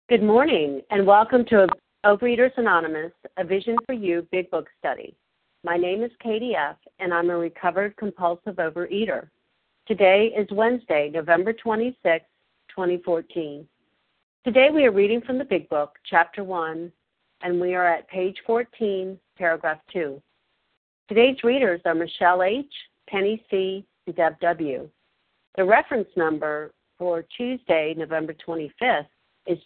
Good morning, and welcome to Overeaters Anonymous, a Vision for You Big Book Study. My name is Katie F., and I'm a recovered compulsive overeater. Today is Wednesday, November 26, 2014. Today we are reading from the Big Book, Chapter 1, and we are at page 14, paragraph 2. Today's readers are Michelle H., Penny C., and Deb W. The reference number for Tuesday, November 25th, is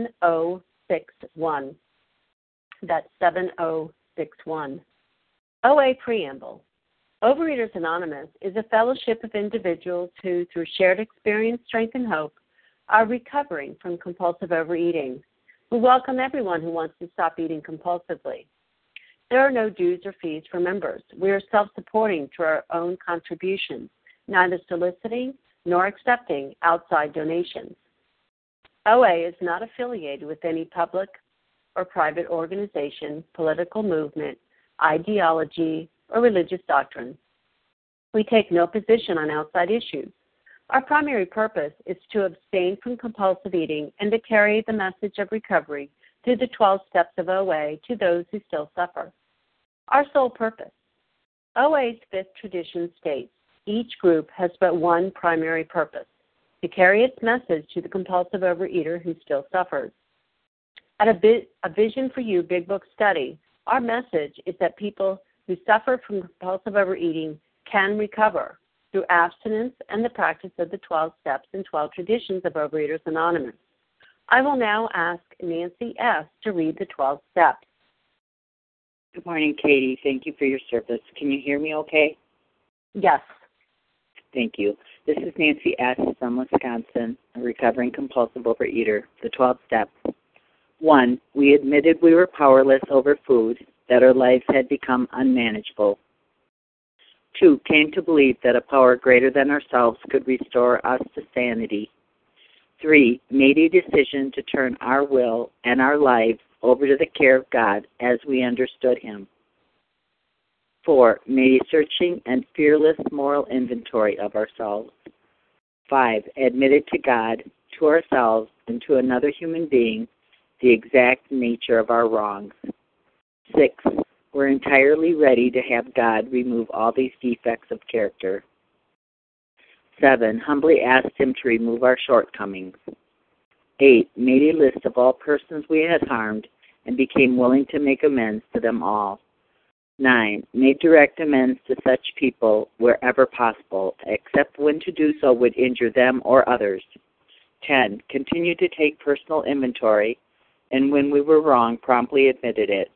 7061. That's 7061. OA Preamble. Overeaters Anonymous is a fellowship of individuals who, through shared experience, strength, and hope, are recovering from compulsive overeating. We welcome everyone who wants to stop eating compulsively. There are no dues or fees for members. We are self-supporting through our own contributions, neither soliciting nor accepting outside donations. OA is not affiliated with any public or private organization, political movement, ideology, or religious doctrine. We take no position on outside issues. Our primary purpose is to abstain from compulsive eating and to carry the message of recovery through the 12 steps of OA to those who still suffer. Our sole purpose. OA's fifth tradition states, each group has but one primary purpose, to carry its message to the compulsive overeater who still suffers. At a Vision for You Big Book Study, our message is that people who suffer from compulsive overeating can recover through abstinence and the practice of the 12 steps and 12 traditions of Overeaters Anonymous. I will now ask Nancy S. to read the 12 steps. Good morning, Katie. Thank you for your service. Can you hear me okay? Yes. Thank you. This is Nancy S. from Wisconsin, a recovering compulsive overeater. The 12 steps. 1. We admitted we were powerless over food, that our lives had become unmanageable. 2. Came to believe that a power greater than ourselves could restore us to sanity. 3. Made a decision to turn our will and our lives over to the care of God as we understood Him. 4. Made a searching and fearless moral inventory of ourselves. 5. Admitted to God, to ourselves, and to another human being the exact nature of our wrongs. 6. We're entirely ready to have God remove all these defects of character. 7. Humbly asked Him to remove our shortcomings. 8. Made a list of all persons we had harmed and became willing to make amends to them all. 9. Made direct amends to such people wherever possible, except when to do so would injure them or others. 10. Continued to take personal inventory, and when we were wrong, promptly admitted it.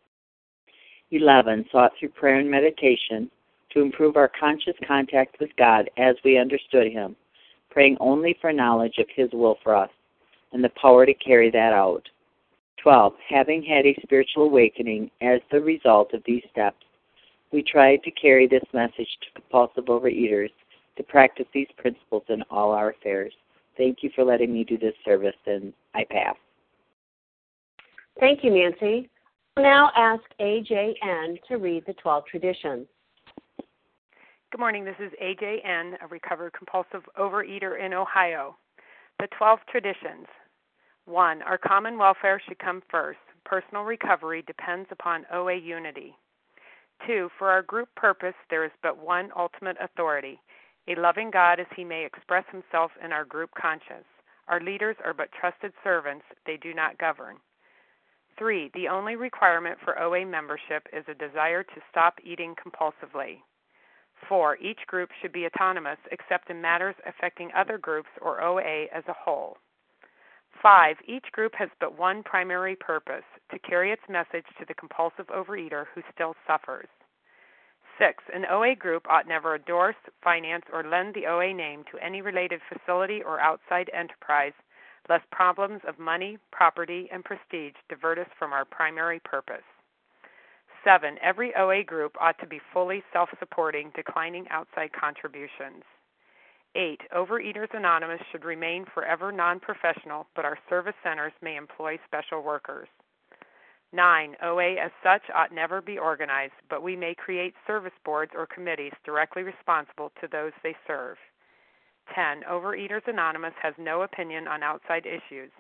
11. Sought through prayer and meditation to improve our conscious contact with God as we understood Him, praying only for knowledge of His will for us and the power to carry that out. 12. Having had a spiritual awakening as the result of these steps, we tried to carry this message to compulsive overeaters to practice these principles in all our affairs. Thank you for letting me do this service, and I pass. Thank you, Nancy. I'll now ask AJN to read the 12 traditions. Good morning. This is AJN, a recovered compulsive overeater in Ohio. The 12 traditions. 1. Our common welfare should come first. Personal recovery depends upon OA unity. 2. For our group purpose, there is but one ultimate authority, a loving God as He may express Himself in our group conscience. Our leaders are but trusted servants. They do not govern. 3. The only requirement for OA membership is a desire to stop eating compulsively. 4. Each group should be autonomous except in matters affecting other groups or OA as a whole. 5. Each group has but one primary purpose, to carry its message to the compulsive overeater who still suffers. 6. An OA group ought never endorse, finance, or lend the OA name to any related facility or outside enterprise, lest problems of money, property, and prestige divert us from our primary purpose. 7. Every OA group ought to be fully self-supporting, declining outside contributions. 8. Overeaters Anonymous should remain forever non-professional, but our service centers may employ special workers. 9. OA as such ought never be organized, but we may create service boards or committees directly responsible to those they serve. 10. Overeaters Anonymous has no opinion on outside issues.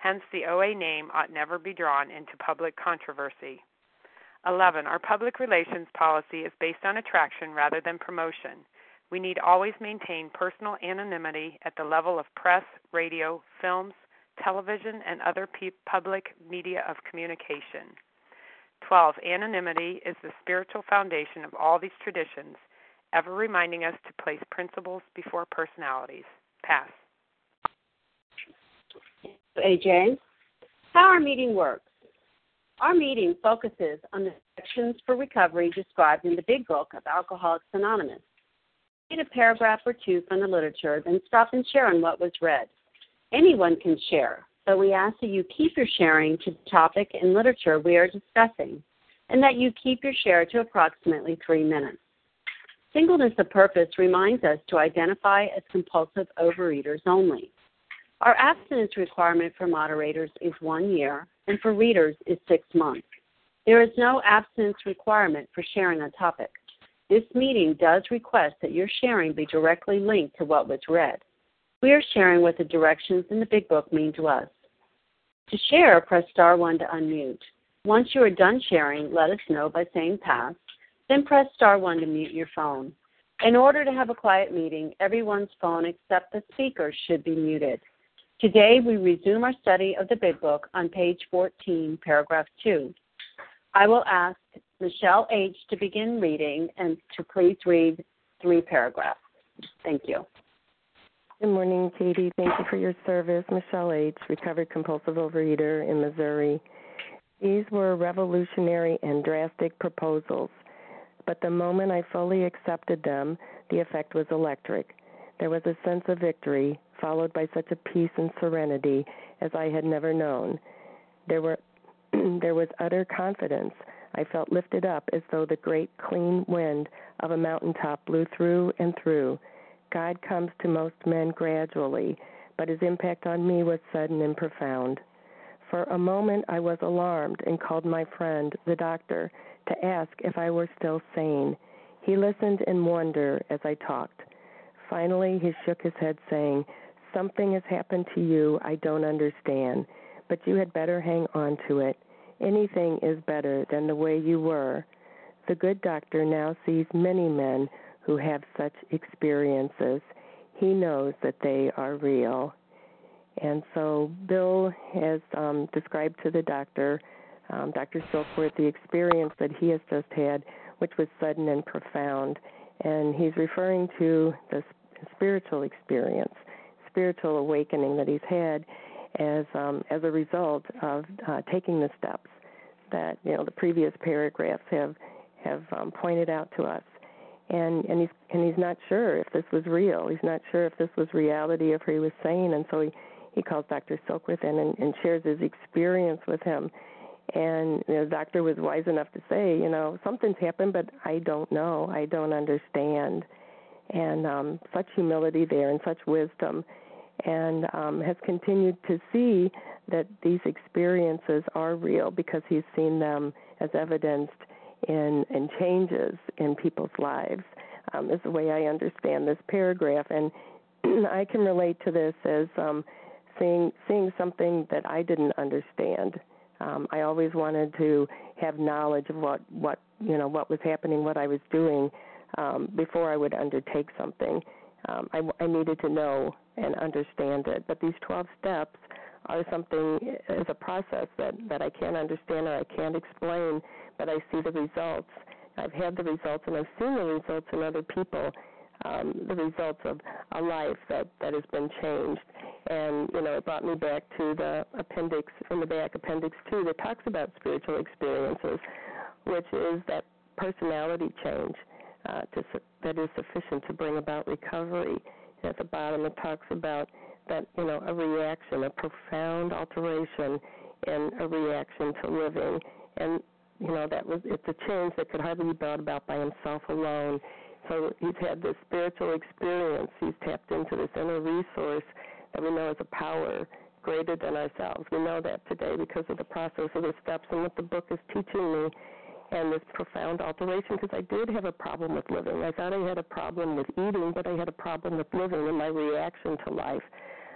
Hence, the OA name ought never be drawn into public controversy. 11. Our public relations policy is based on attraction rather than promotion. We need always maintain personal anonymity at the level of press, radio, films, television, and other public media of communication. 12. Anonymity is the spiritual foundation of all these traditions, ever reminding us to place principles before personalities. Pass. AJ, how our meeting works. Our meeting focuses on the directions for recovery described in the Big Book of Alcoholics Anonymous. Read a paragraph or two from the literature, then stop and share on what was read. Anyone can share, but we ask that you keep your sharing to the topic and literature we are discussing, and that you keep your share to approximately 3 minutes. Singleness of purpose reminds us to identify as compulsive overeaters only. Our abstinence requirement for moderators is 1 year, and for readers is 6 months. There is no abstinence requirement for sharing a topic. This meeting does request that your sharing be directly linked to what was read. We are sharing what the directions in the Big Book mean to us. To share, press star 1 to unmute. Once you are done sharing, let us know by saying pass, then press star 1 to mute your phone. In order to have a quiet meeting, everyone's phone except the speaker should be muted. Today, we resume our study of the Big Book on page 14, paragraph 2. I will ask Michelle H. to begin reading and to please read 3 paragraphs. Thank you. Good morning, Katie. Thank you for your service. Michelle H., recovered compulsive overeater in Missouri. These were revolutionary and drastic proposals, but the moment I fully accepted them, the effect was electric. There was a sense of victory, followed by such a peace and serenity as I had never known. There was utter confidence. I felt lifted up as though the great clean wind of a mountaintop blew through and through. God comes to most men gradually, but his impact on me was sudden and profound. For a moment I was alarmed and called my friend, the doctor, to ask if I were still sane. He listened in wonder as I talked. Finally, he shook his head, saying, "Something has happened to you I don't understand, but you had better hang on to it. Anything is better than the way you were." The good doctor now sees many men who have such experiences. He knows that they are real. And so Bill has described to the doctor, Dr. Silkworth, the experience that he has just had, which was sudden and profound. And he's referring to the spiritual experience, spiritual awakening that he's had as a result of taking the steps that the previous paragraphs have pointed out to us. And he's not sure if this was real. He's not sure if this was reality, if he was sane. And so he calls Dr. Silkworth in and shares his experience with him. And the doctor was wise enough to say, something's happened, but I don't know. I don't understand. And such humility there and such wisdom, and has continued to see that these experiences are real because he's seen them as evidenced in changes in people's lives, is the way I understand this paragraph. And I can relate to this as seeing something that I didn't understand. I always wanted to have knowledge of what was happening, what I was doing, before I would undertake something. I needed to know and understand it. But these 12 steps are something, is a process that I can't understand or I can't explain, but I see the results. I've had the results, and I've seen the results in other people, the results of a life that has been changed. And, it brought me back to the appendix, in the back, Appendix 2, that talks about spiritual experiences, which is that personality change that is sufficient to bring about recovery. At the bottom, it talks about that, a reaction, a profound alteration in a reaction to living. And, it's a change that could hardly be brought about by himself alone. So he's had this spiritual experience. He's tapped into this inner resource that we know is a power greater than ourselves. We know that today because of the process of the steps and what the book is teaching me, and this profound alteration, because I did have a problem with living. I thought I had a problem with eating, but I had a problem with living and my reaction to life.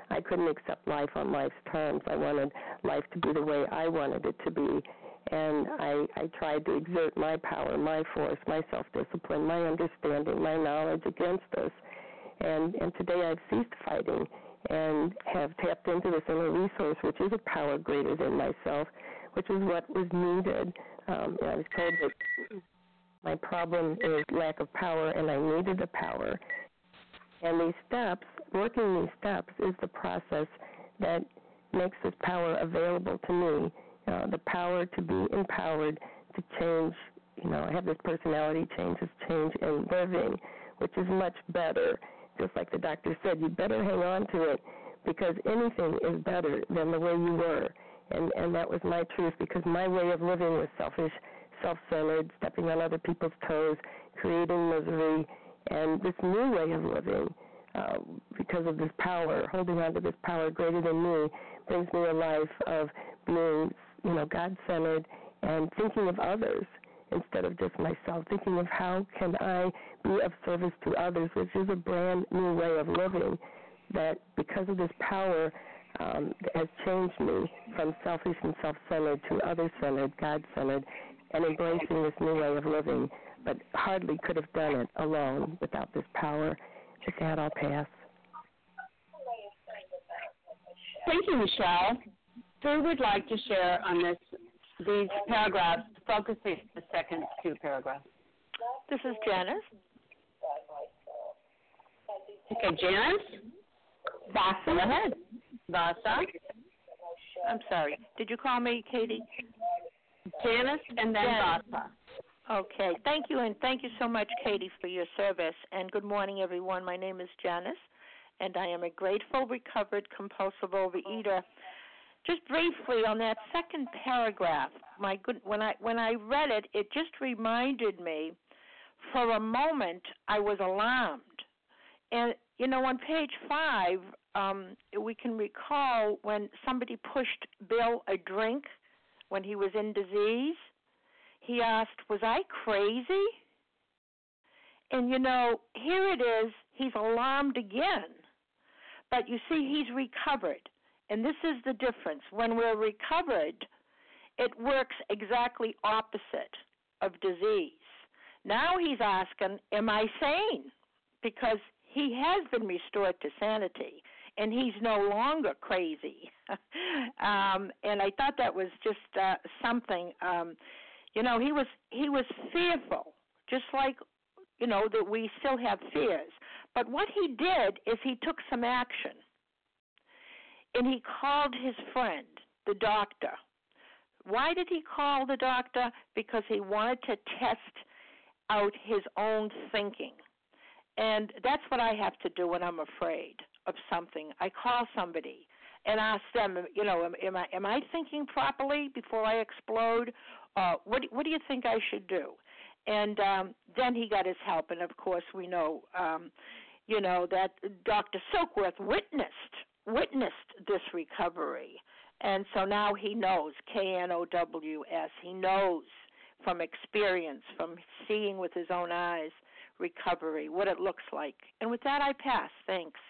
I couldn't accept life on life's terms. I wanted life to be the way I wanted it to be. And I tried to exert my power, my force, my self-discipline, my understanding, my knowledge against this. And today I've ceased fighting and have tapped into this inner resource, which is a power greater than myself, which is what was needed. And I was told that my problem is lack of power, and I needed the power. And these steps, working these steps, is the process that makes this power available to me. The power to be empowered to change, I have this personality change, this change in living, which is much better. Just like the doctor said, you better hang on to it because anything is better than the way you were. And that was my truth, because my way of living was selfish, self-centered, stepping on other people's toes, creating misery. And this new way of living, because of this power, holding on to this power greater than me, brings me a life of being God-centered and thinking of others instead of just myself, thinking of how can I be of service to others, which is a brand new way of living that, because of this power, has changed me from selfish and self-centered to other-centered, God-centered, and embracing this new way of living, but hardly could have done it alone without this power. With that, I'll pass. Thank you, Michelle. Who would like to share on these paragraphs, focusing the second two paragraphs? This is Janice. Okay, Janice? Vasa, go ahead. Vasa? I'm sorry. Did you call me, Katie? Janice and then Janice. Vasa. Okay. Thank you, and thank you so much, Katie, for your service. And good morning, everyone. My name is Janice, and I am a grateful, recovered, compulsive overeater. Just briefly on that second paragraph, when I read it, it just reminded me, for a moment, I was alarmed. And, on page 5, we can recall when somebody pushed Bill a drink when he was in disease. He asked, was I crazy? And, here it is, he's alarmed again. But you see, he's recovered. And this is the difference. When we're recovered, it works exactly opposite of disease. Now he's asking, am I sane? Because he has been restored to sanity, and he's no longer crazy. And I thought that was just something. He was fearful, just like, that we still have fears. But what he did is he took some action. And he called his friend, the doctor. Why did he call the doctor? Because he wanted to test out his own thinking. And that's what I have to do when I'm afraid of something. I call somebody and ask them, am I thinking properly before I explode? What do you think I should do? And then he got his help. And, of course, we know, that Dr. Silkworth witnessed this recovery. And so now he knows, KNOWS, he knows from experience, from seeing with his own eyes, recovery, what it looks like. And with that, I pass. Thanks.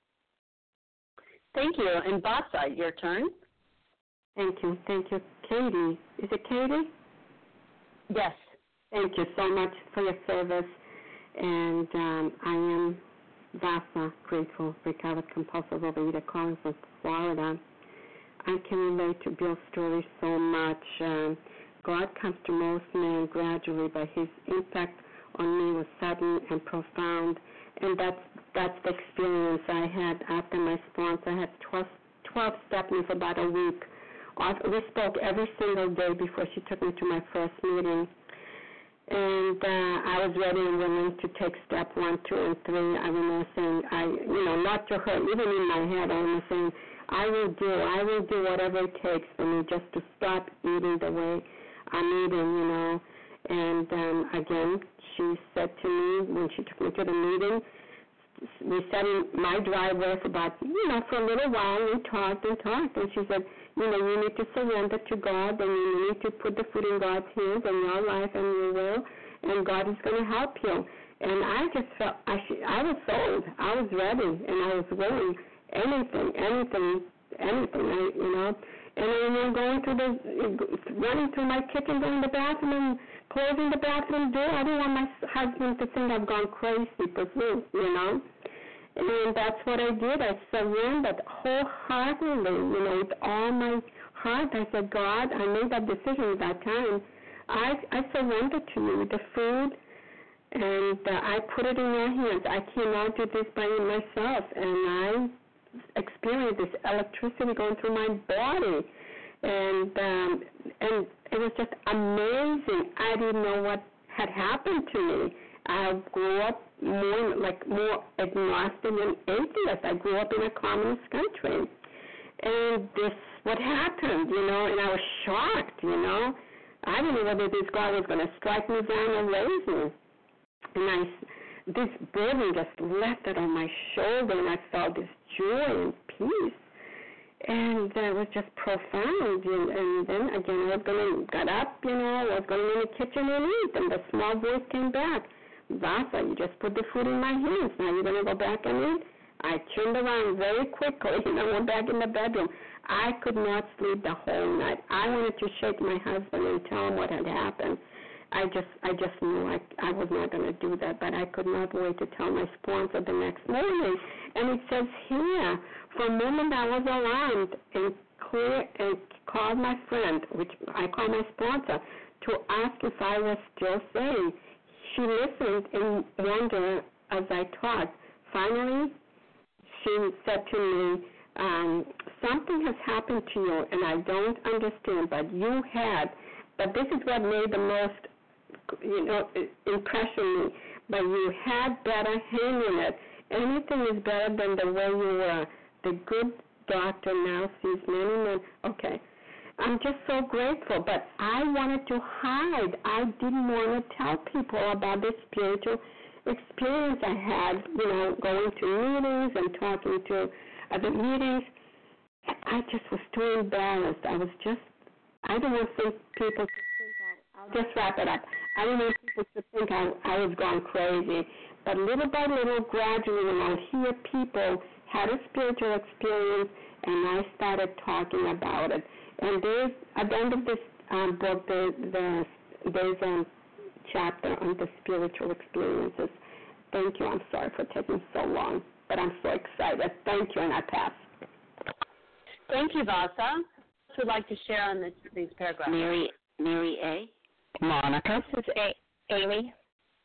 Thank you. And Vasa, your turn. Thank you. Katie. Is it Katie? Yes. Thank you so much for your service. And I am Vasa, grateful, recovered, compulsive overeater, calling from Florida. I can relate to Bill's story so much. God comes to most men gradually, but his impact on me was sudden and profound. And that's the experience I had after my sponsor. I had 12 step-ins for about a week. We spoke every single day before she took me to my first meeting. And I was ready and willing to take step 1, 2, and 3. I remember saying, not to her, even in my head, I remember saying, I will do whatever it takes for me just to stop eating the way I'm eating, And again, she said to me when she took me to the meeting, we sat in my driveway for about, for a little while. We talked. And she said, you need to surrender to God, and you need to put the foot in God's hands in your life and your will, and God is going to help you. And I just felt, I was sold. I was ready, and I was willing. anything. And then running through my kitchen, going to the bathroom, and closing the bathroom door. I didn't want my husband to think I've gone crazy for food, And that's what I did. I surrendered wholeheartedly, with all my heart. I said, God, I made that decision at that time. I surrendered to you with the food, and I put it in your hands. I cannot do this by myself. And I experienced this electricity going through my body. And it was just amazing. I didn't know what had happened to me. I grew up more agnostic and atheist. I grew up in a communist country. And this, what happened, and I was shocked, I didn't know whether this God was going to strike me down or raise me. And this burden just lifted on my shoulder, and I felt this joy and peace. And it was just profound. And then, again, I was going to get up, I was going in the kitchen and eat. And the small voice came back. Vasa, you just put the food in my hands. Now you're going to go back and eat? I turned around very quickly, went back in the bedroom. I could not sleep the whole night. I wanted to shake my husband and tell him what had happened. I just knew I was not going to do that, but I could not wait to tell my sponsor the next morning. And it says here, for a moment I was alarmed and called my friend, which I call my sponsor, to ask if I was still sane. She listened in wonder as I talked. Finally, she said to me, something has happened to you, and I don't understand, but you had. But this is what made the most, impression me. But you had better handling it. Anything is better than the way you were. The good doctor now sees many men. Okay. I'm just so grateful, but I wanted to hide. I didn't want to tell people about this spiritual experience I had, going to meetings and talking to other meetings. I just was too embarrassed. I don't want people to think, I'll just wrap it up. I didn't want people to think I was going crazy. But little by little, gradually, when I hear people had a spiritual experience, and I started talking about it. And there's, at the end of this book, there's a chapter on the spiritual experiences. Thank you. I'm sorry for taking so long, but I'm so excited. Thank you, and I pass. Thank you, Vasa. Who would like to share on these paragraphs? Mary A. Monica. This is Amy.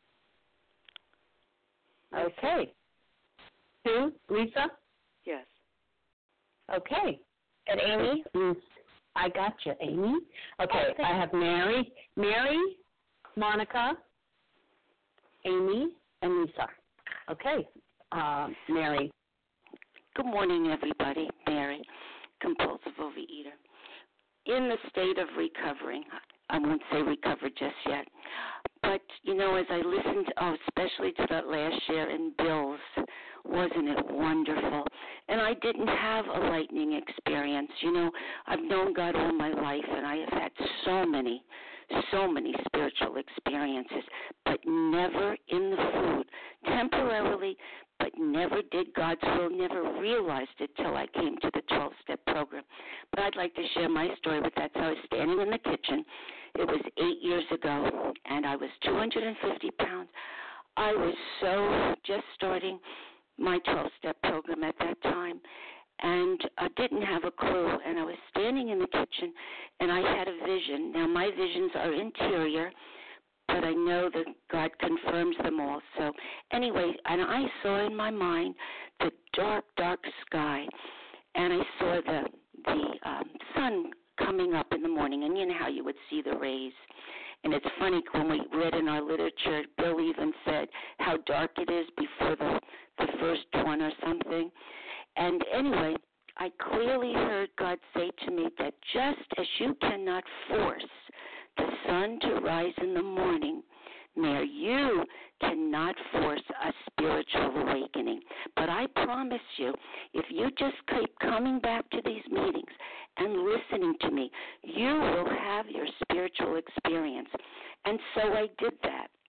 Okay. Sue? Lisa? Yes. Okay. And Amy? I got you, Amy. Okay, I have Mary, Monica, Amy, and Lisa. Okay, Mary. Good morning, everybody. Mary, compulsive overeater. In the state of recovering, I won't say recovered just yet, but, as I listened, especially to that last share in Bill's, wasn't it wonderful? And I didn't have a lightning experience. I've known God all my life, and I have had so many spiritual experiences, but never in the food. Temporarily, but never did God's will, never realized it till I came to the 12-step program. But I'd like to share my story with that. So I was standing in the kitchen. It was 8 years ago, and I was 250 pounds. I was just starting my 12-step program at that time, and I didn't have a clue. And I was standing in the kitchen, and I had a vision. Now, my visions are interior, but I know that God confirms them all. So anyway, and I saw in my mind the dark, dark sky, and I saw the sun coming up in the morning, and you know how you would see the rays. And it's funny, when we read in our literature, Bill even said how dark it is before the first one or something. And anyway, I clearly heard God say to me that just as you cannot force the sun to rise in the morning, Mayor, you cannot force a spiritual awakening. But I promise you, if you just keep coming back to these meetings and listening to me, you will have your spiritual experience. And so I did that.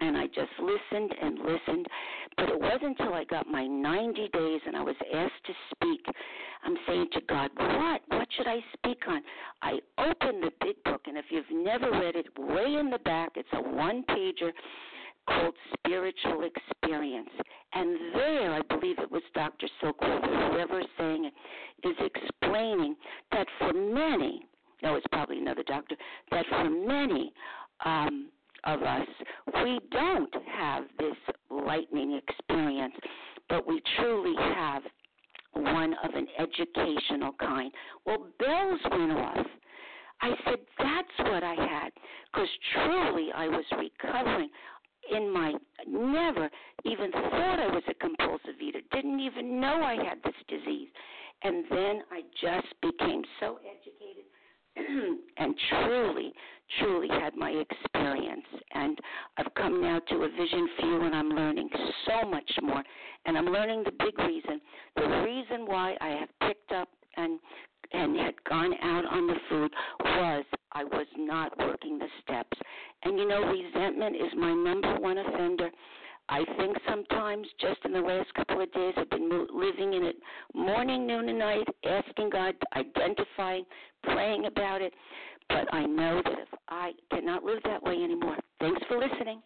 and I just listened and listened. But it wasn't until I got my 90 days and I was asked to speak. I'm saying to God, what should I speak on? I opened the big book, and if you've never read it, way in the back, it's a one-pager called Spiritual Experience. And there, I believe it was Dr. Silkworth or whoever is saying it, is explaining that for many, no, it's probably another doctor, that for many of us, we don't have this lightning experience, but we truly have one of an educational kind. Well, bells went off. I said, that's what I had, because truly I was recovering. Never even thought I was a compulsive eater, didn't even know I had this disease. And then I just became so educated and truly had my experience. And I've come now to a vision view, and I'm learning so much more. And I'm learning the big reason. The reason why I have picked up and had gone out on the food was I was not working the steps. And, resentment is my number one offender. I think sometimes just in the last couple of days I've been living in it morning, noon, and night, asking God, identifying, praying about it. But I know that if I cannot live that way anymore. Thanks for listening.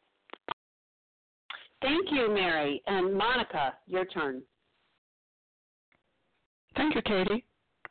Thank you, Mary. And Monica, your turn. Thank you, Katie.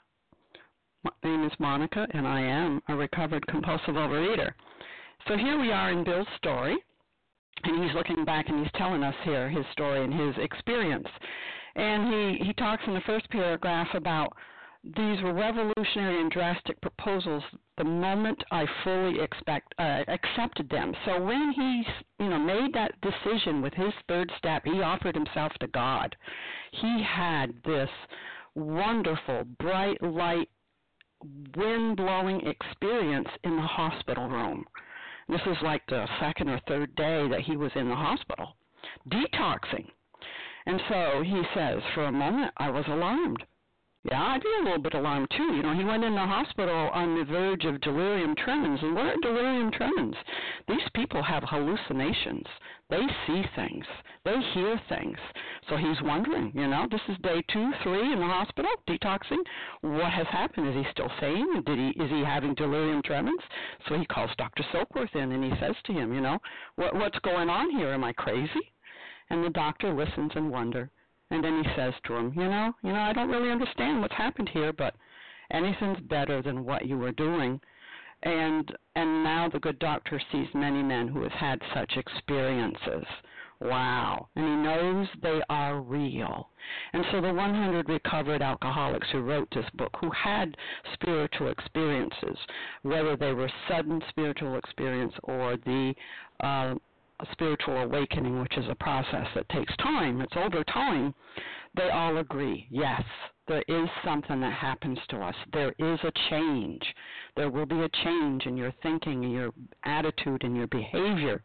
My name is Monica, and I am a recovered compulsive overeater. So here we are in Bill's story, and he's looking back and he's telling us here his story and his experience. And he talks in the first paragraph about these were revolutionary and drastic proposals the moment I fully accepted them. So when he made that decision with his third step, he offered himself to God. He had this wonderful, bright light, wind-blowing experience in the hospital room. This was like the second or third day that he was in the hospital, detoxing. And so he says, for a moment, I was alarmed. Yeah, I'd be a little bit alarmed, too. He went in the hospital on the verge of delirium tremens. And what are delirium tremens? These people have hallucinations. They see things. They hear things. So he's wondering, this is day 2, 3 in the hospital, detoxing. What has happened? Is he still sane? Is he having delirium tremens? So he calls Dr. Silkworth in, and he says to him, what's going on here? Am I crazy? And the doctor listens and wonders. And then he says to him, I don't really understand what's happened here, but anything's better than what you were doing. And now the good doctor sees many men who have had such experiences. Wow. And he knows they are real. And so the 100 recovered alcoholics who wrote this book, who had spiritual experiences, whether they were sudden spiritual experience or the spiritual awakening, which is a process that takes time, it's over time, they all agree, yes, there is something that happens to us. There is a change. There will be a change in your thinking, in your attitude, in your behavior.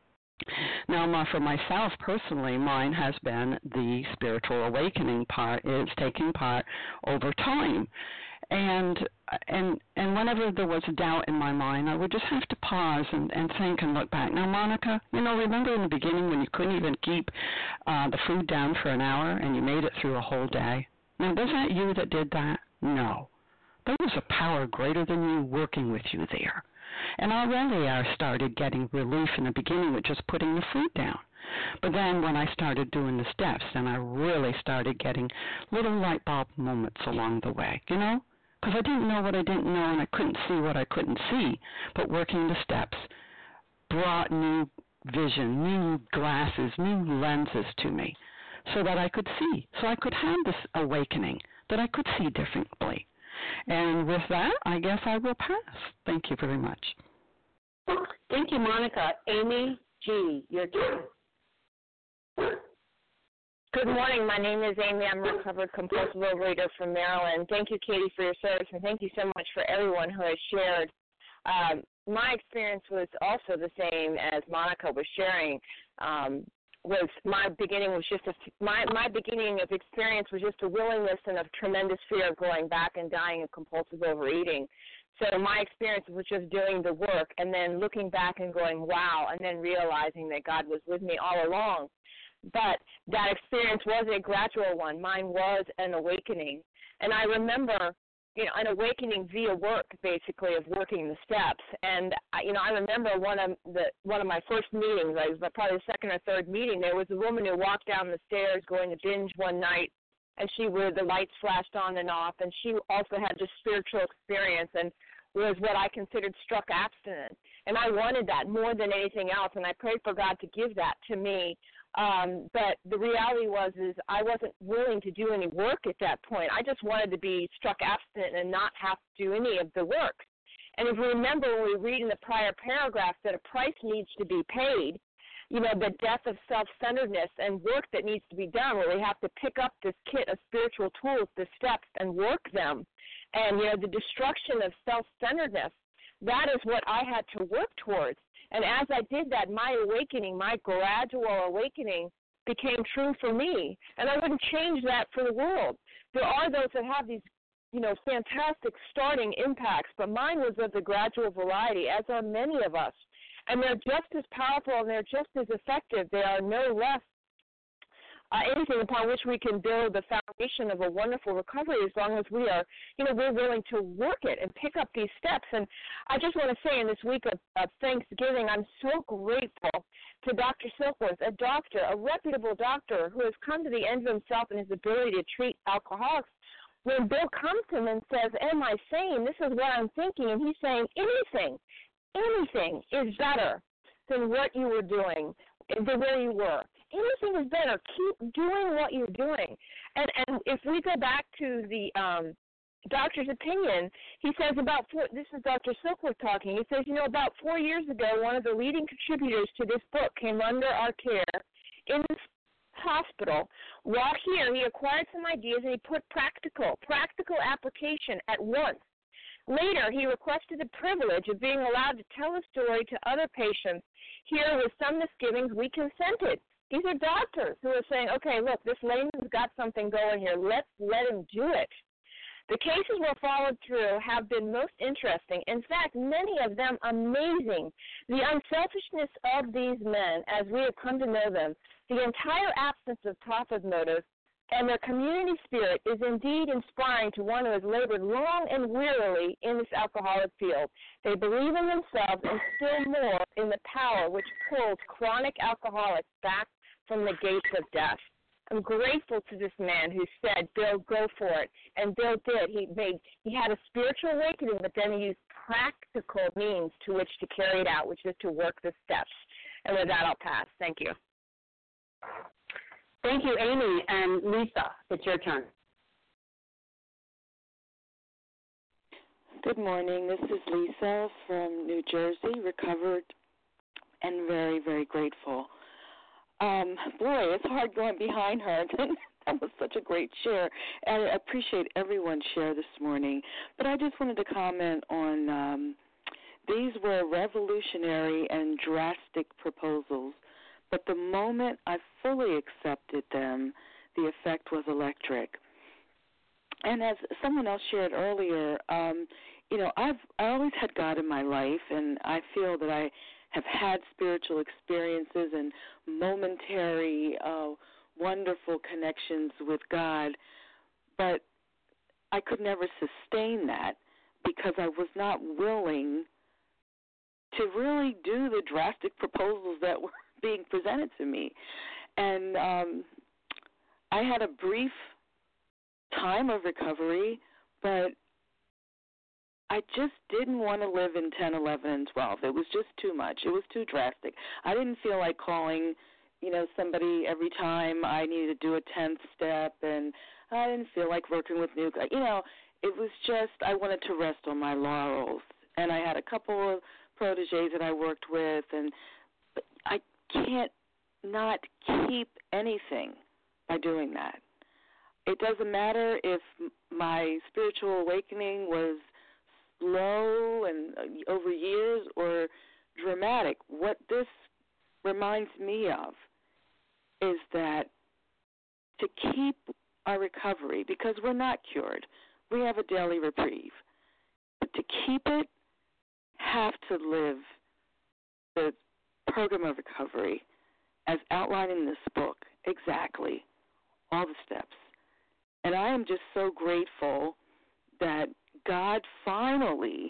Now, for myself personally, mine has been the spiritual awakening part. It's taking part over time. And whenever there was doubt in my mind, I would just have to pause and think and look back. Now, Monica, remember in the beginning when you couldn't even keep the food down for an hour and you made it through a whole day? Now, was that you that did that? No. There was a power greater than you working with you there. And already I started getting relief in the beginning with just putting the food down. But then when I started doing the steps, then I really started getting little light bulb moments along the way, because I didn't know what I didn't know and I couldn't see what I couldn't see. But working the steps brought new vision, new glasses, new lenses to me so that I could see, so I could have this awakening, that I could see differently. And with that, I guess I will pass. Thank you very much. Thank you, Monica. Amy G., your turn. Good morning. My name is Amy. I'm a recovered compulsive overeater from Maryland. Thank you, Katie, for your service, and thank you so much for everyone who has shared. My experience was also the same as Monica was sharing. my beginning of experience was just a willingness and a tremendous fear of going back and dying of compulsive overeating. So my experience was just doing the work and then looking back and going, wow, and then realizing that God was with me all along. But that experience was a gradual one. Mine was an awakening. And I remember, an awakening via work, basically, of working the steps. And, I remember one of my first meetings, it was probably the second or third meeting, there was a woman who walked down the stairs going to binge one night, and the lights flashed on and off, and she also had just spiritual experience and was what I considered struck abstinent. And I wanted that more than anything else, and I prayed for God to give that to me. But the reality was I wasn't willing to do any work at that point. I just wanted to be struck abstinent and not have to do any of the work. And if we remember when we read in the prior paragraph that a price needs to be paid, the death of self-centeredness and work that needs to be done, where we have to pick up this kit of spiritual tools, the steps, and work them. And, the destruction of self-centeredness, that is what I had to work towards. And as I did that, my awakening, my gradual awakening became true for me. And I wouldn't change that for the world. There are those that have these, fantastic starting impacts, but mine was of the gradual variety, as are many of us. And they're just as powerful and they're just as effective. They are no less anything upon which we can build the foundation of a wonderful recovery as long as we are, we're willing to work it and pick up these steps. And I just want to say in this week of Thanksgiving, I'm so grateful to Dr. Silkworth, a reputable doctor who has come to the end of himself and his ability to treat alcoholics. When Bill comes to him and says, am I sane? This is what I'm thinking. And he's saying anything is better than what you were doing, the way you were. Anything is better. Keep doing what you're doing. And if we go back to the doctor's opinion, he says this is Dr. Silkworth talking, he says, about 4 years ago, one of the leading contributors to this book came under our care in this hospital. While here, he acquired some ideas and he put practical application at once. Later, he requested the privilege of being allowed to tell a story to other patients. Here, with some misgivings, we consented. These are doctors who are saying, okay, look, this layman's got something going here. Let's let him do it. The cases were followed through have been most interesting. In fact, many of them amazing. The unselfishness of these men, as we have come to know them, the entire absence of profit motive, and their community spirit is indeed inspiring to one who has labored long and wearily in this alcoholic field. They believe in themselves and still more in the power which pulls chronic alcoholics back from the gates of death. I'm grateful to this man who said, Bill, go for it. And Bill did. He had a spiritual awakening, but then he used practical means to which to carry it out, which is to work the steps. And with that, I'll pass. Thank you. Thank you, Amy. And Lisa, it's your turn. Good morning. This is Lisa from New Jersey, recovered and very, very grateful. Boy, it's hard going behind her. That was such a great share. And I appreciate everyone's share this morning. But I just wanted to comment on these were revolutionary and drastic proposals. But the moment I fully accepted them, the effect was electric. And as someone else shared earlier, I always had God in my life, and I feel that I have had spiritual experiences and momentary, wonderful connections with God, but I could never sustain that because I was not willing to really do the drastic proposals that were being presented to me. And I had a brief time of recovery, but I just didn't want to live in 10, 11, and 12. It was just too much. It was too drastic. I didn't feel like calling, somebody every time I needed to do a 10th step, and I didn't feel like working with new guys. It was just I wanted to rest on my laurels. And I had a couple of proteges that I worked with, but I can't not keep anything by doing that. It doesn't matter if my spiritual awakening was slow and over years or dramatic. What this reminds me of is that to keep our recovery, because we're not cured, we have a daily reprieve, but to keep it, have to live the program of recovery as outlined in this book, exactly, all the steps. And I am just so grateful that God finally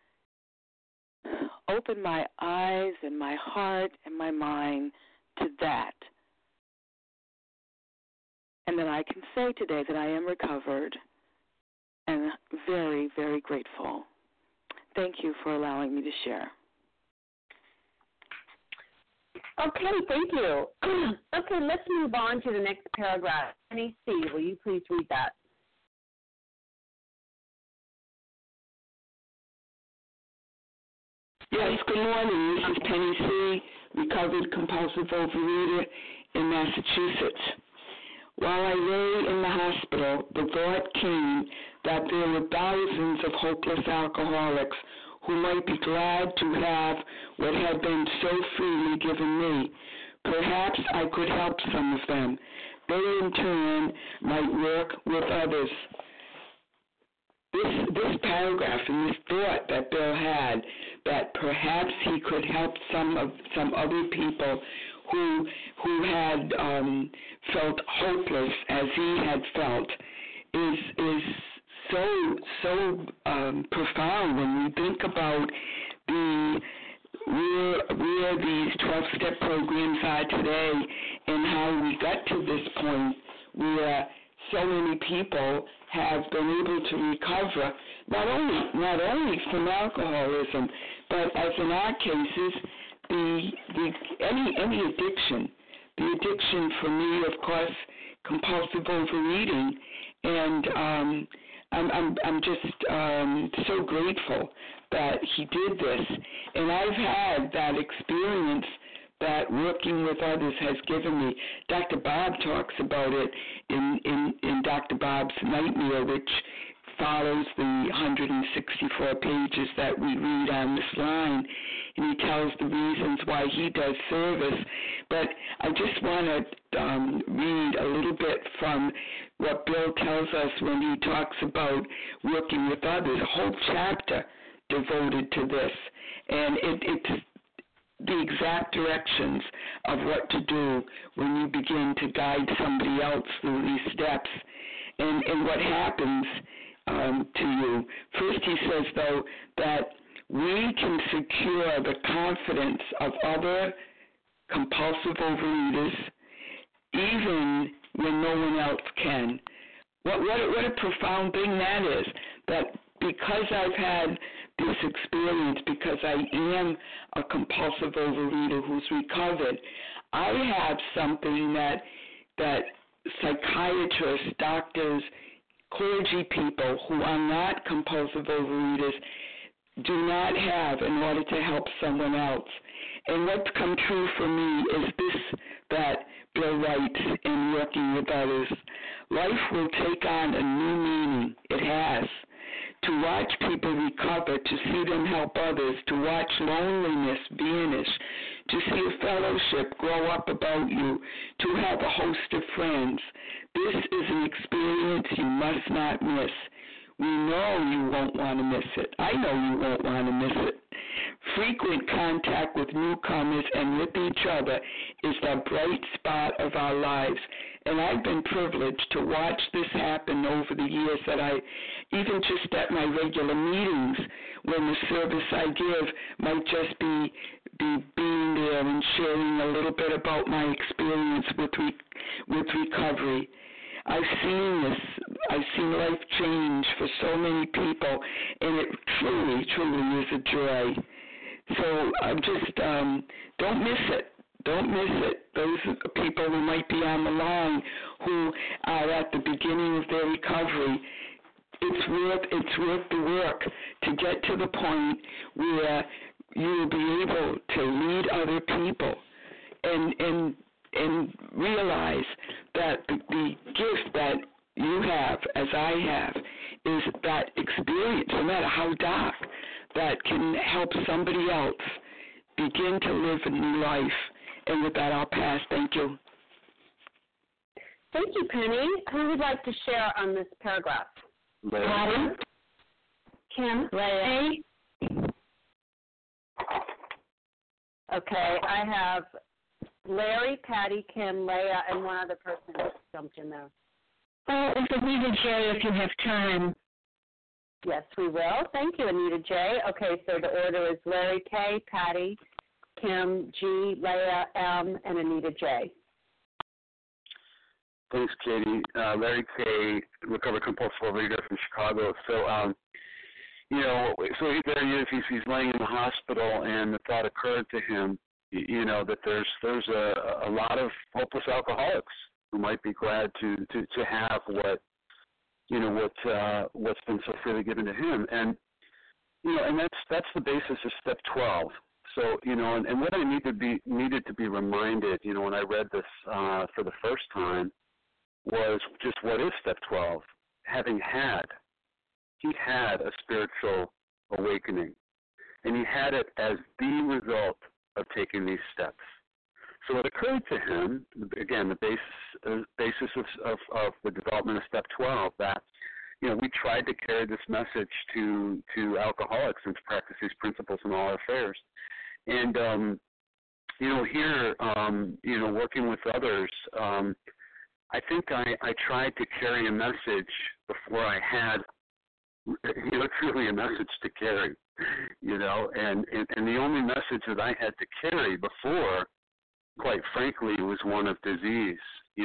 opened my eyes and my heart and my mind to that. And that I can say today that I am recovered and very, very grateful. Thank you for allowing me to share. Okay, thank you. Okay, let's move on to the next paragraph. Penny C., will you please read that? Yes, good morning. This is Penny C., recovered compulsive overeater in Massachusetts. While I lay in the hospital, the thought came that there were thousands of hopeless alcoholics who might be glad to have what had been so freely given me. Perhaps I could help some of them. They, in turn, might work with others. This paragraph and this thought that Bill had, that perhaps he could help some other people who had felt hopeless as he had felt, is so profound when you think about where these 12-step programs are today and how we got to this point where so many people have been able to recover not only from alcoholism, but as in our cases, any addiction. The addiction for me, of course, compulsive overeating, and I'm just so grateful that he did this. And I've had that experience that working with others has given me. Dr. Bob talks about it in Dr. Bob's Nightmare, which follows the 164 pages that we read on this line, and he tells the reasons why he does service. But I just want to read a little bit from what Bill tells us when he talks about working with others, a whole chapter devoted to this. And it's the exact directions of what to do when you begin to guide somebody else through these steps. And what happens to you. First, he says, though, that we can secure the confidence of other compulsive overeaters even when no one else can. What a profound thing that is, that because I've had this experience, because I am a compulsive overeater who's recovered, I have something that psychiatrists, doctors, clergy people who are not compulsive overeaters do not have in order to help someone else. And what's come true for me is this, that Bill writes in Working with Others. Life will take on a new meaning. It has. To watch people recover, to see them help others, to watch loneliness vanish, to see a fellowship grow up about you, to have a host of friends. This is an experience you must not miss. We know you won't want to miss it. I know you won't want to miss it. Frequent contact with newcomers and with each other is the bright spot of our lives. And I've been privileged to watch this happen over the years that even just at my regular meetings, when the service I give might just be being there and sharing a little bit about my experience with recovery. I've seen this. I've seen life change for so many people, and it truly, truly is a joy. So I'm just, don't miss it. Don't miss it. Those people who might be on the line who are at the beginning of their recovery, it's worth the work to get to the point where you will be able to lead other people and realize that the gift that you have, as I have, is that experience, no matter how dark, that can help somebody else begin to live a new life. And with that, I'll pass. Thank you. Thank you, Penny. Who would like to share on this paragraph? Larry. Kim? Leah? Okay, I have Larry, Patty, Kim, Leah, and one other person just jumped in there. It's Anita J. if you have time. Yes, we will. Thank you, Anita J. Okay, so the order is Larry K., Patty, Kim G., Leah M., and Anita J. Thanks, Katie. Larry K., recovered compulsive overeater from Chicago. So, so there he is. He's laying in the hospital, and the thought occurred to him, that there's a lot of hopeless alcoholics who might be glad to have what's been so freely given to him, and that's the basis of step 12. So and what I needed to be reminded, when I read this for the first time, was just what is step 12. He had a spiritual awakening, and he had it as the result of taking these steps. So it occurred to him, again, the basis of the development of step 12, that we tried to carry this message to alcoholics and to practice these principles in all our affairs. And here, working with others, I think I tried to carry a message before I had. It's really a message to carry, and the only message that I had to carry before, quite frankly, was one of disease.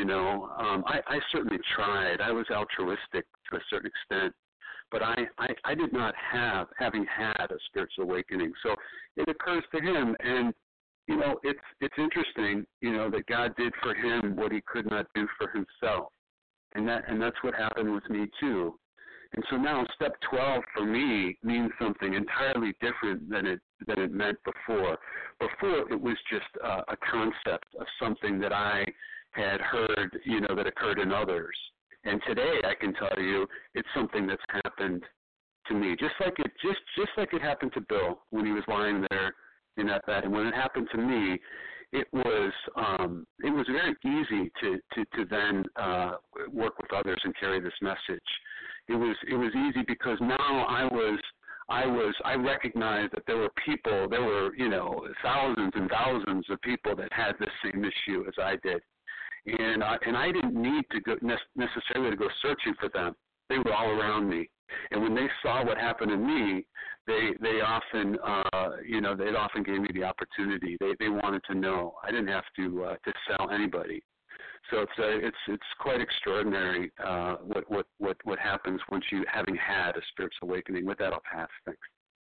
I certainly tried. I was altruistic to a certain extent, but I did not having had a spiritual awakening. So it occurs to him, and it's interesting, that God did for him what He could not do for himself, and that's what happened with me too. And so now step 12 for me means something entirely different than it meant before. Before it was just a concept of something that I had heard, that occurred in others. And today I can tell you it's something that's happened to me, just like it happened to Bill when he was lying there in that bed. And when it happened to me, it was very easy to then work with others and carry this message. It was easy because now I recognized that there were people, thousands and thousands of people that had this same issue as I did, and I didn't need to go necessarily to go searching for them. They were all around me, and when they saw what happened to me, they often they often gave me the opportunity. They wanted to know. I didn't have to sell anybody. So it's quite extraordinary what happens once you having had a spiritual awakening. With that, I'll pass. Thanks.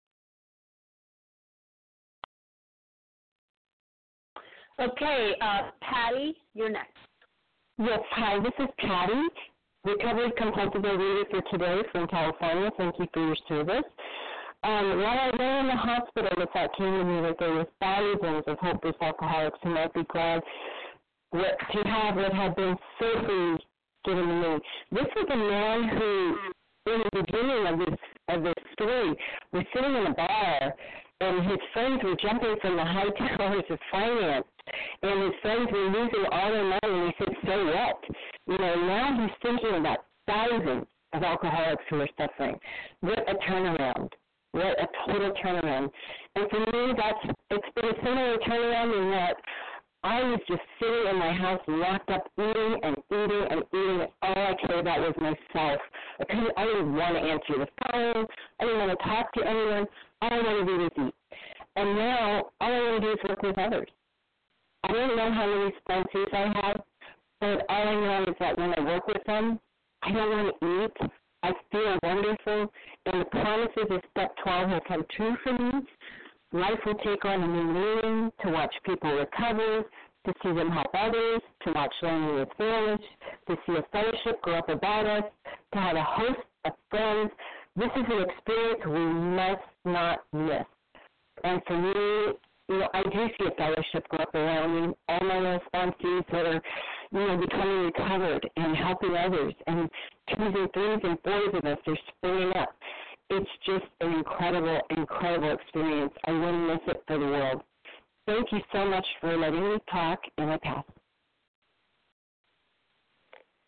Okay, Patty, you're next. Yes, hi, this is Patty, recovered compulsive overeater for today from California. Thank you for your service. While I lay in the hospital, the thought came to me that there were thousands of hopeless alcoholics who might be glad to have what had been so freely given to me. This is a man who, in the beginning of this story, was sitting in a bar, and his friends were jumping from the high towers of finance, and his friends were losing all their money, and he said, so what? Now he's thinking about thousands of alcoholics who are suffering. What a turnaround. What a total turnaround. And for me, it's been a similar turnaround in that I was just sitting in my house locked up eating and eating and eating. All I cared about was myself. I didn't want to answer the phone. I didn't want to talk to anyone. All I wanted to do was eat. And now all I want to do is work with others. I don't know how many sponsors I have, but all I know is that when I work with them, I don't want to eat. I feel wonderful, and the promises of Step 12 have come true for me. Life will take on a new meaning, to watch people recover, to see them help others, to watch loneliness vanish, to see a fellowship grow up about us, to have a host of friends. This is an experience we must not miss. And for me, I do see a fellowship grow up around me. All my sponsees that are, becoming recovered and helping others, and 2s and 3s and 4s of us are springing up. It's just an incredible, incredible experience. I wouldn't miss it for the world. Thank you so much for letting me talk, and I pass.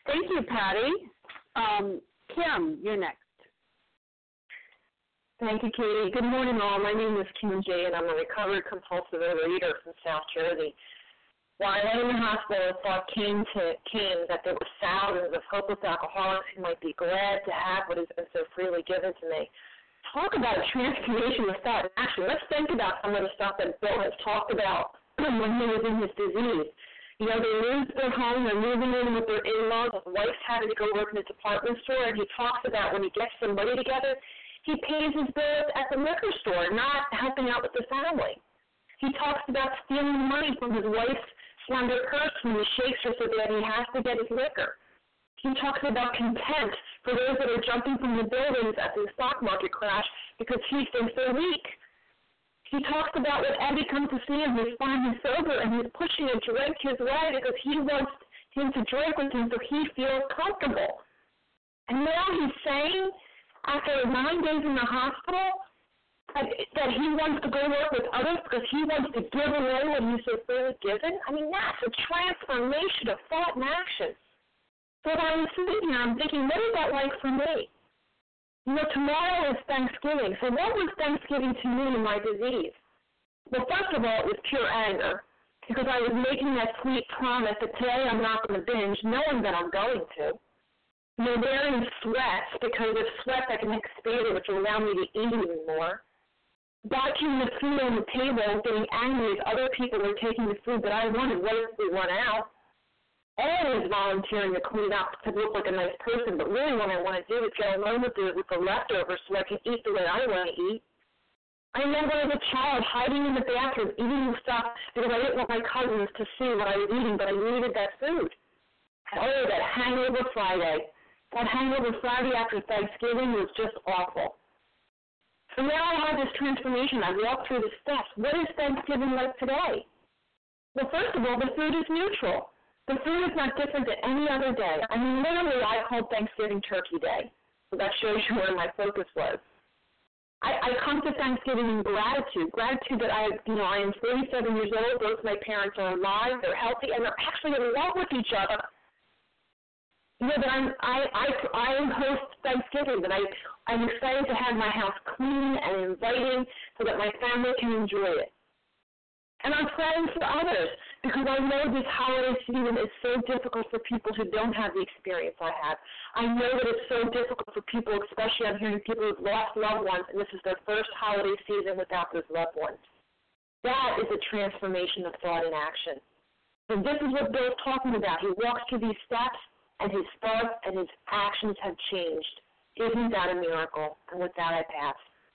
Thank you, Patty. Kim, you're next. Thank you, Katie. Good morning, all. My name is Kim J., and I'm a recovered compulsive overeater from South Jersey. While I was in the hospital, the thought came that there were thousands of hopeless alcoholics who might be glad to have what has been so freely given to me. Talk about a transformation of thought and action. Let's think about some of the stuff that Bill has talked about when he was in his disease. You know, they lose their home, they're moving in with their in-laws, his wife's having to go work in a department store, and he talks about when he gets some money together, he pays his bills at the liquor store, not helping out with the family. He talks about stealing money from his wife's slender purse when he shakes her so that he has to get his liquor. He talks about content for those that are jumping from the buildings at the stock market crash because he thinks they're weak. He talks about when Eddie comes to see him, he's finally sober, and he's pushing a drink his way because he wants him to drink with him so he feels comfortable. And now he's saying, after 9 days in the hospital, that he wants to go work with others because he wants to give away what he's so freely given. I mean, that's a transformation of thought and action. So when I was sitting here, I'm thinking, what is that like for me? You know, tomorrow is Thanksgiving. So what was Thanksgiving to me in my disease? Well, first of all, it was pure anger because I was making that sweet promise that today I'm not going to binge, knowing that I'm going to. You know, wearing sweats because of sweat that can expand, which will allow me to eat even more. Watching the food on the table, getting angry as other people were taking the food that I wanted, what if we run out? Always volunteering to clean up to look like a nice person, but really what I want to do is get alone with the leftovers so I can eat the way I want to eat. I remember as a child hiding in the bathroom, eating stuff because I didn't want my cousins to see what I was eating, but I needed that food. Oh, that hangover Friday. That hangover Friday after Thanksgiving was just awful. So now I have this transformation. I walk through the steps. What is Thanksgiving like today? Well, first of all, the food is neutral. The food is not different than any other day. I mean, literally, I called Thanksgiving Turkey Day. So that shows you where my focus was. I come to Thanksgiving in gratitude. Gratitude that I am 37 years old. Both my parents are alive. They're healthy, and they're actually in love with each other. You know, that I host Thanksgiving, that I'm excited to have my house clean and inviting so that my family can enjoy it. And I'm praying for others because I know this holiday season is so difficult for people who don't have the experience I have. I know that it's so difficult for people, especially I'm hearing people who've lost loved ones, and this is their first holiday season without those loved ones. That is a transformation of thought and action. And this is what Bill's talking about. He walks through these steps, and his thoughts and his actions have changed. Isn't that a miracle? And with that, I pass.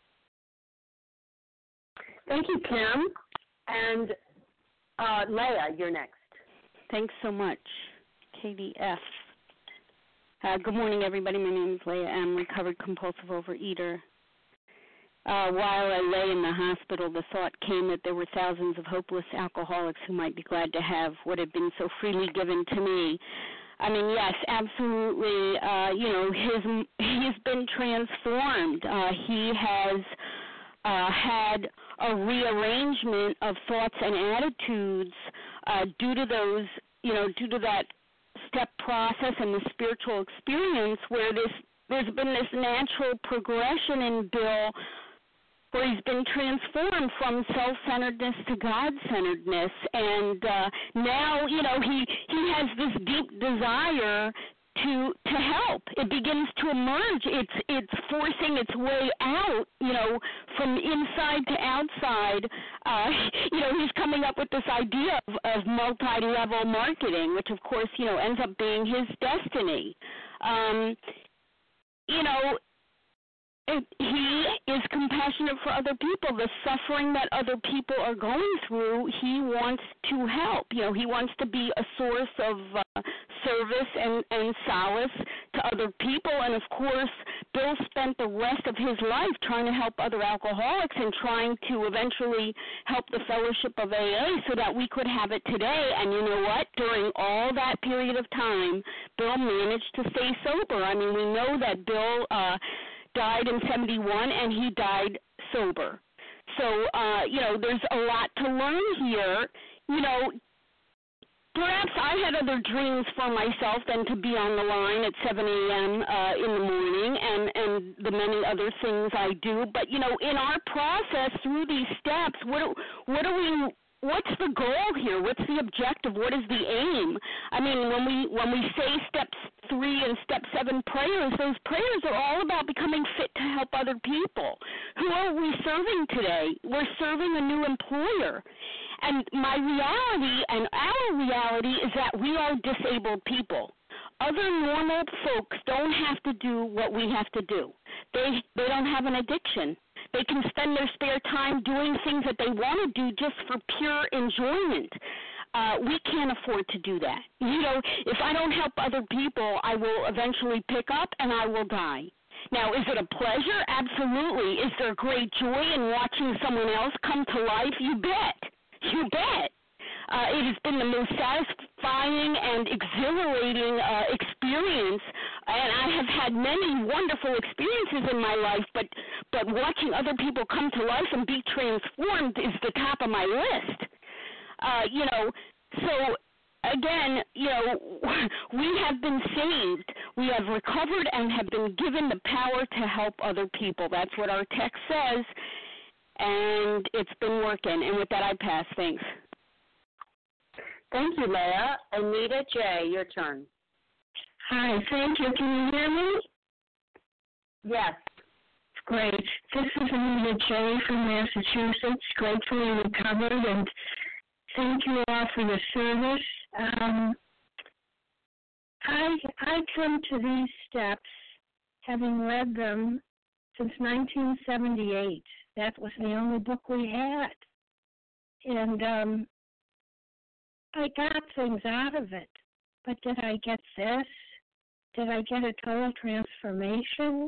Thank you, Kim. And Leah, you're next. Thanks so much, Katie F. Good morning, everybody. My name is Leah M., recovered compulsive overeater. While I lay in the hospital, the thought came that there were thousands of hopeless alcoholics who might be glad to have what had been so freely given to me. I mean, yes, absolutely. He's been transformed. He has had a rearrangement of thoughts and attitudes due to that step process and the spiritual experience where there's been this natural progression in Bill where he's been transformed from self-centeredness to God-centeredness, and now, he has this deep desire to help. It begins to emerge. It's forcing its way out, from inside to outside. He's coming up with this idea of multi-level marketing, which, of course, ends up being his destiny. He is compassionate for other people. The suffering that other people are going through, he wants to help. He wants to be a source of service and solace to other people. And, of course, Bill spent the rest of his life trying to help other alcoholics and trying to eventually help the fellowship of AA so that we could have it today. And you know what? During all that period of time, Bill managed to stay sober. I mean, we know that Bill died in 1971, and he died sober. So, there's a lot to learn here. perhaps I had other dreams for myself than to be on the line at 7 a.m. In the morning and the many other things I do. But, in our process through these steps, what's the goal here? What's the objective? What is the aim? I mean, when we say steps 3 and step 7 prayers, those prayers are all about becoming fit to help other people. Who are we serving today? We're serving a new employer. And my reality and our reality is that we are disabled people. Other normal folks don't have to do what we have to do. They don't have an addiction. They can spend their spare time doing things that they want to do just for pure enjoyment. We can't afford to do that. If I don't help other people, I will eventually pick up and I will die. Now, is it a pleasure? Absolutely. Is there great joy in watching someone else come to life? You bet. You bet. It has been the most satisfying and exhilarating experience, and I have had many wonderful experiences in my life, but watching other people come to life and be transformed is the top of my list. So again, we have been saved. We have recovered and have been given the power to help other people. That's what our text says, and it's been working. And with that, I pass. Thanks. Thank you, Leah. Anita J., your turn. Hi, thank you. Can you hear me? Yes. Great. This is Anita J. from Massachusetts, gratefully recovered, and thank you all for your service. I come to these steps having read them since 1978. That was the only book we had. And I got things out of it, but did I get this? Did I get a total transformation?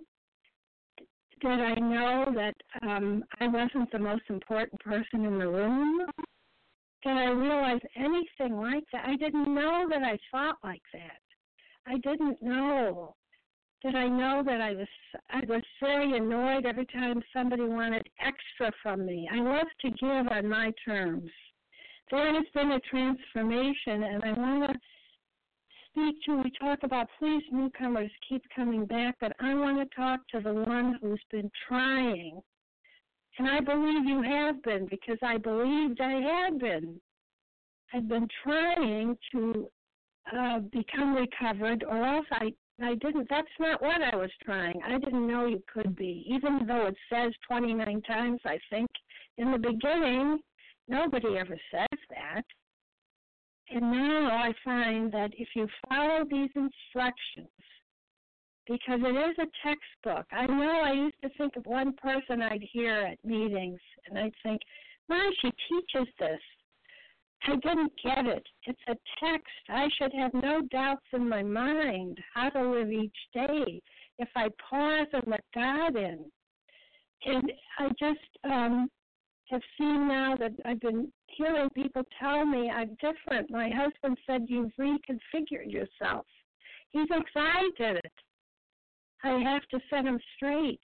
Did I know that I wasn't the most important person in the room? Did I realize anything like that? I didn't know that I thought like that. I didn't know. Did I know that I was very annoyed every time somebody wanted extra from me? I love to give on my terms. There has been a transformation, and I want to speak to, we talk about please newcomers keep coming back, but I want to talk to the one who's been trying. And I believe you have been, because I believed I had been. I'd been trying to become recovered, or else I didn't. That's not what I was trying. I didn't know you could be, even though it says 29 times, I think, in the beginning. Nobody ever says that. And now I find that if you follow these instructions, because it is a textbook. I know I used to think of one person I'd hear at meetings, and I'd think, why, she teaches this. I didn't get it. It's a text. I should have no doubts in my mind how to live each day if I pause and let God in. And I just have seen now that I've been hearing people tell me I'm different. My husband said, you've reconfigured yourself. He thinks I did it. I have to set him straight.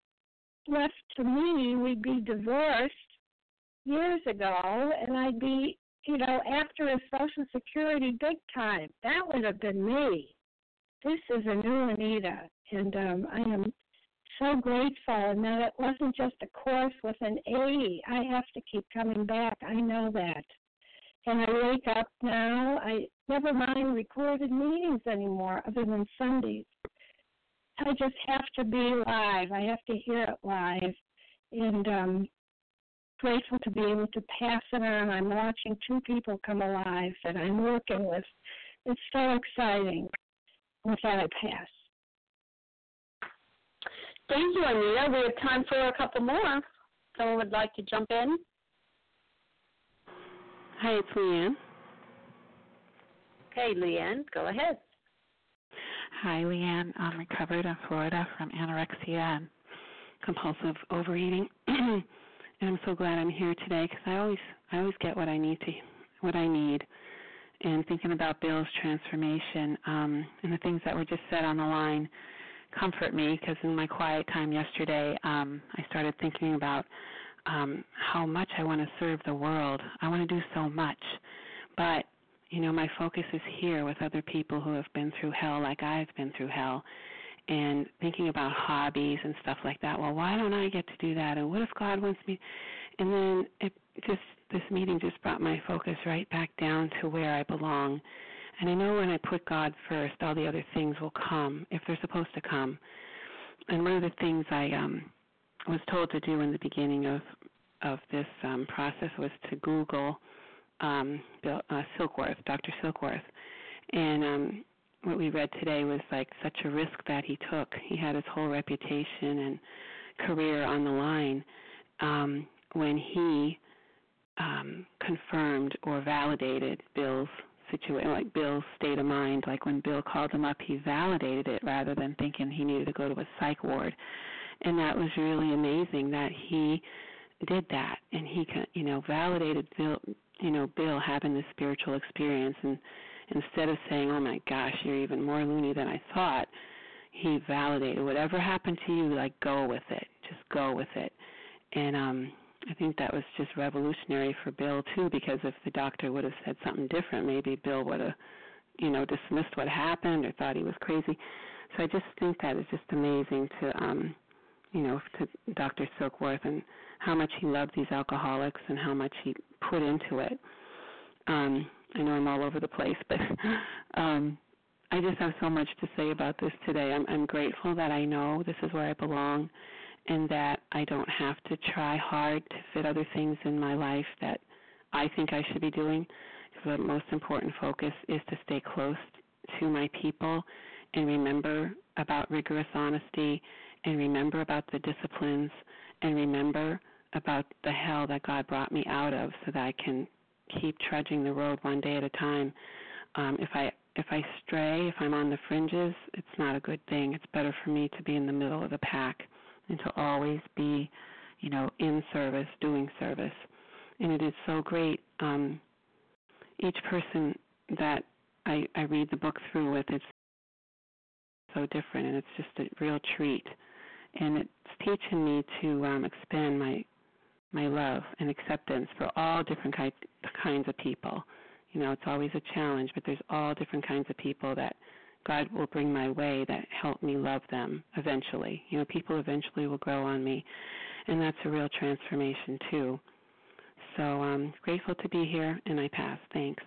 Left to me, we'd be divorced years ago, and I'd be, after a Social Security big time. That would have been me. This is a new Anita, and I am so grateful, and that it wasn't just a course with an A. I have to keep coming back. I know that. And I wake up now. I never mind recorded meetings anymore other than Sundays. I just have to be live. I have to hear it live. And grateful to be able to pass it on. I'm watching 2 people come alive that I'm working with. It's so exciting. With that, I pass. Thank you, Anita. We have time for a couple more. Someone would like to jump in? Hi, it's Leanne. Okay, Leanne, go ahead. Hi, Leanne. I'm recovered in Florida from anorexia and compulsive overeating. And I'm so glad I'm here today because I always get what I need. And thinking about Bill's transformation and the things that were just said on the line comfort me, because in my quiet time yesterday, I started thinking about how much I want to serve the world. I want to do so much. But, my focus is here with other people who have been through hell like I've been through hell, and thinking about hobbies and stuff like that. Well, why don't I get to do that? And what if God wants me? And then this meeting just brought my focus right back down to where I belong. And I know when I put God first, all the other things will come if they're supposed to come. And one of the things I was told to do in the beginning of this process was to Google Silkworth, Dr. Silkworth. And what we read today was like such a risk that he took. He had his whole reputation and career on the line when he confirmed or validated Bill's situation, like Bill's state of mind. Like when Bill called him up, he validated it rather than thinking he needed to go to a psych ward. And that was really amazing that he did that, and he, validated Bill having this spiritual experience. And instead of saying, "Oh my gosh, you're even more loony than I thought," he validated whatever happened to you. Like, go with it, just go with it. And I think that was just revolutionary for Bill too, because if the doctor would have said something different, maybe Bill would have, dismissed what happened or thought he was crazy. So I just think that is just amazing to Dr. Silkworth and how much he loved these alcoholics and how much he put into it. I know I'm all over the place, but I just have so much to say about this today. I'm grateful that I know this is where I belong and that I don't have to try hard to fit other things in my life that I think I should be doing. The most important focus is to stay close to my people and remember about rigorous honesty and remember about the disciplines and remember about the hell that God brought me out of so that I can keep trudging the road one day at a time. If I stray, if I'm on the fringes, it's not a good thing. It's better for me to be in the middle of the pack and to always be, in service, doing service. And it is so great. Each person that I read the book through with, it's so different, and it's just a real treat. And it's teaching me to expand my love and acceptance for all different kinds of people. It's always a challenge, but there's all different kinds of people that God will bring my way that help me love them eventually. People eventually will grow on me, and that's a real transformation too. So I'm grateful to be here, and I pass. Thanks.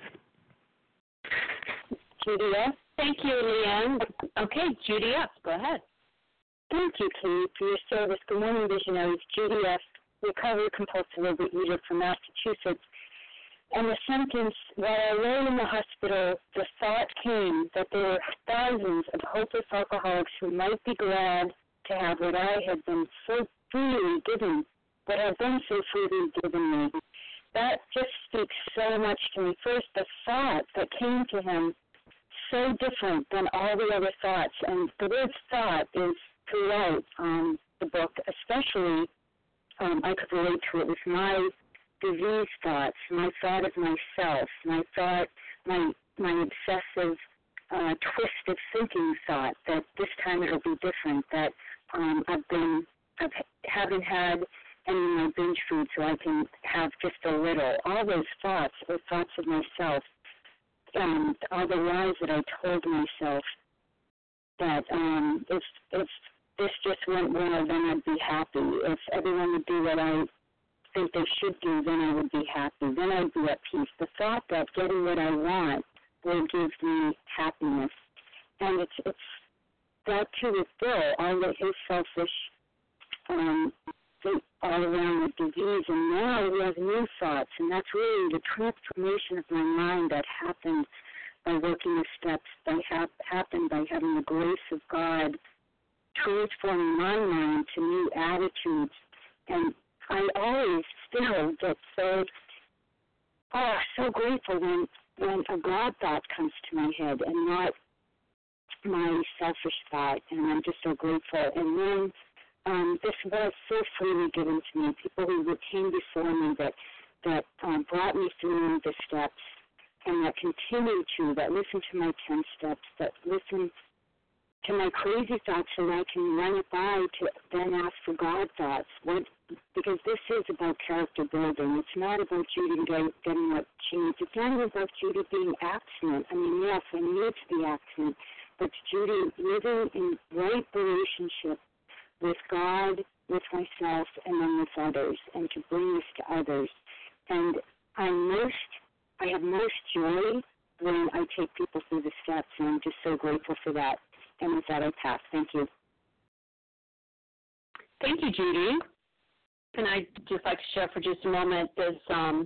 Judy F. Thank you, Leanne. Okay, Judy F., go ahead. Thank you, Katie, for your service. Good morning, visionaries. Judy F., recovered compulsive overeater from Massachusetts. And the sentence, while I lay in the hospital, the thought came that there were thousands of hopeless alcoholics who might be glad to have what I had been so freely given, what had been so freely given me. That just speaks so much to me. First, the thought that came to him, so different than all the other thoughts. And the word thought is throughout the book, especially I could relate to it with my disease thoughts, my thought of myself, my obsessive, twisted thinking thought that this time it'll be different, that I haven't had any of my binge food so I can have just a little. All those thoughts are thoughts of myself, and all the lies that I told myself that if this just went well, then I'd be happy. If everyone would do what I think they should do, then I would be happy. Then I'd be at peace. The thought that getting what I want will give me happiness. And it's that too with Bill, all of his selfish all around the disease, and now he has new thoughts, and that's really the transformation of my mind that happened by working the steps, happened by having the grace of God transforming my mind to new attitudes. And I always still get so grateful when a God thought comes to my head and not my selfish thought, and I'm just so grateful. And then this was so freely given to me, people who came before me that brought me through the steps and that continue to, that listen to my 10 steps, that listen to my crazy thoughts, and I can run it by to then ask for God thoughts. Because this is about character building. It's not about Judy getting what she needs. It's not even about Judy being abstinent. I mean, yes, I need to be abstinent, but Judy living in right relationship with God, with myself, and then with others, and to bring this to others. And I have most joy when I take people through the steps, and I'm just so grateful for that. And with that, I pass. Thank you. Thank you, Judy. And I'd just like to share for just a moment this.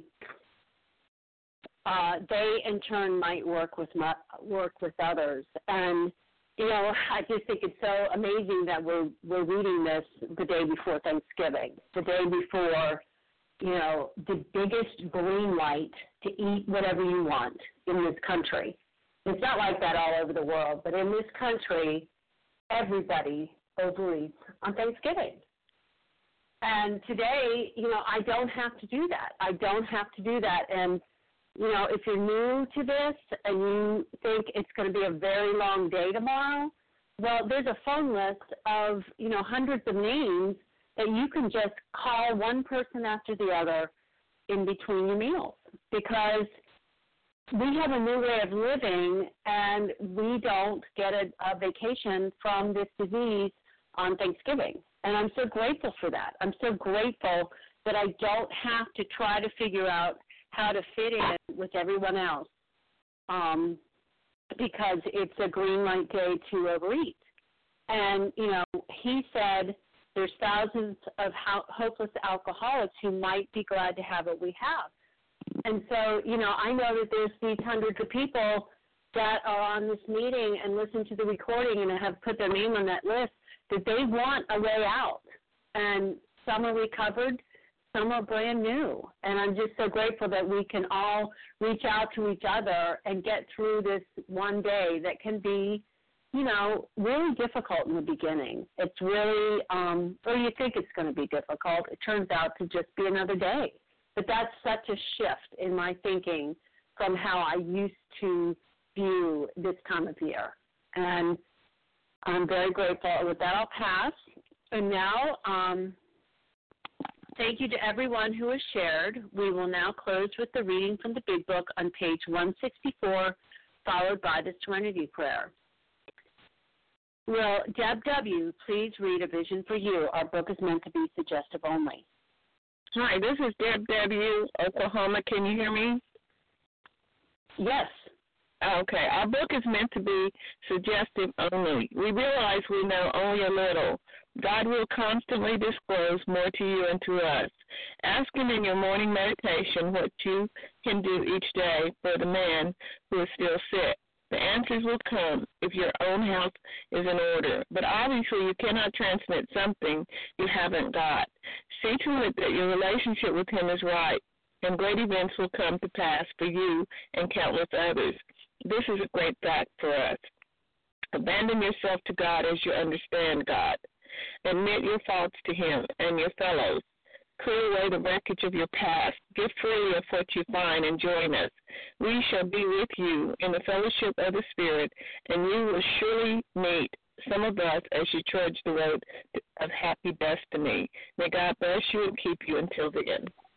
They in turn might work with others, and I just think it's so amazing that we're reading this the day before Thanksgiving, the day before the biggest green light to eat whatever you want in this country. It's not like that all over the world, but in this country, everybody overeats on Thanksgiving. And today, I don't have to do that. I don't have to do that. And, if you're new to this and you think it's going to be a very long day tomorrow, well, there's a phone list of, hundreds of names that you can just call one person after the other in between your meals, because we have a new way of living and we don't get a vacation from this disease on Thanksgiving. And I'm so grateful for that. I'm so grateful that I don't have to try to figure out how to fit in with everyone else because it's a green light day to overeat. And, he said there's thousands of hopeless alcoholics who might be glad to have what we have. And so, I know that there's these hundreds of people that are on this meeting and listen to the recording and have put their name on that list, that they want a way out. And some are recovered, some are brand new. And I'm just so grateful that we can all reach out to each other and get through this one day that can be, really difficult in the beginning. It's really, or you think it's going to be difficult. It turns out to just be another day. But that's such a shift in my thinking from how I used to view this time of year. And I'm very grateful. With that, I'll pass. And now, thank you to everyone who has shared. We will now close with the reading from the Big Book on page 164, followed by the Serenity Prayer. Will Deb W. please read A Vision for You? Our book is meant to be suggestive only. Hi, this is Deb W., Oklahoma. Can you hear me? Yes. Okay. Our book is meant to be suggestive only. We realize we know only a little. God will constantly disclose more to you and to us. Ask Him in your morning meditation what you can do each day for the man who is still sick. The answers will come if your own health is in order. But obviously you cannot transmit something you haven't got. See to it that your relationship with Him is right, and great events will come to pass for you and countless others. This is a great fact for us. Abandon yourself to God as you understand God. Admit your faults to Him and your fellows. Clear away the wreckage of your past. Give freely of what you find and join us. We shall be with you in the fellowship of the Spirit, and you will surely meet some of us as you trudge the road of happy destiny. May God bless you and keep you until the end.